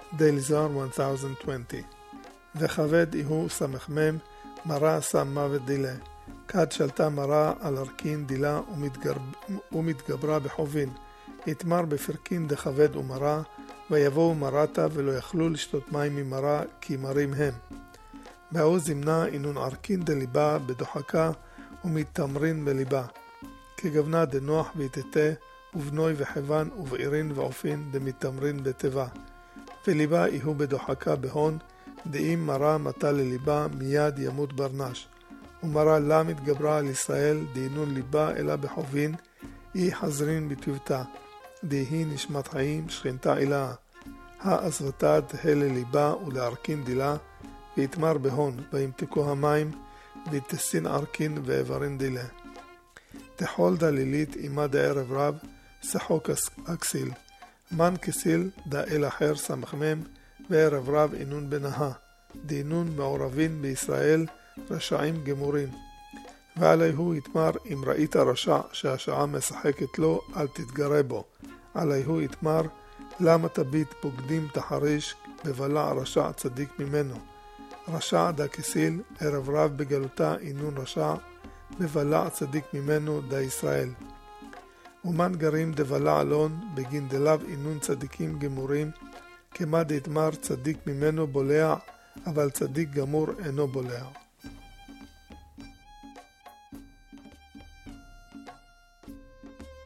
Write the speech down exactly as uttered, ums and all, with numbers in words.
Daily Zohar one thousand twenty. וכבד יהו סמ"ם, מרה שם מוות דילה. כד שלטה מרה על ארכין דילה ומתגברה בחובין. התמר בפרקין דכבד ומרה, ויבואו מרתה ולא יכלו לשתות מים ממרה, כי מרים הם. בהוא זמנה אינון ארכין דליבה בדוחקה ומתמרין בליבה. כגבנה דנוח ויתתה, ובנוי וחבן ובעירין ועופין דמתמרין בטבע. וליבה יהו בדוחקה בהון, דאם מרה מתה לליבה מיד ימות ברנש. ומרה לה מתגברה על ישראל דאינון ליבה אלא בחובין, אי חזרין בטבתה, דהי נשמת חיים שכנתה אלה. העזרתה תהה לליבה ולארכין דילה, ויתמר בהון, וימתקו המים, ויתסין ארכין ואיברין דילה. תחול דלילית עמה דערב רב, שחוק אכסיל. מן כסיל דה אל אחר סמ"ם, וערב רב אינון בנהה. דאינון מעורבין בישראל רשעים גמורים. ועליהו יתמר אם ראית רשע שהשעה משחקת לו, אל תתגרה בו. עליהו יתמר למה תביט בוגדים תחריש בבלע רשע צדיק ממנו. רשע דה כסיל ערב רב בגלותה אינון רשע, בבלע צדיק ממנו דה ישראל. ומן גרים דבלע אלון בגין דלב אינון צדיקים גמורים, כמה דתמר צדיק ממנו בולע, אבל צדיק גמור אינו בולע.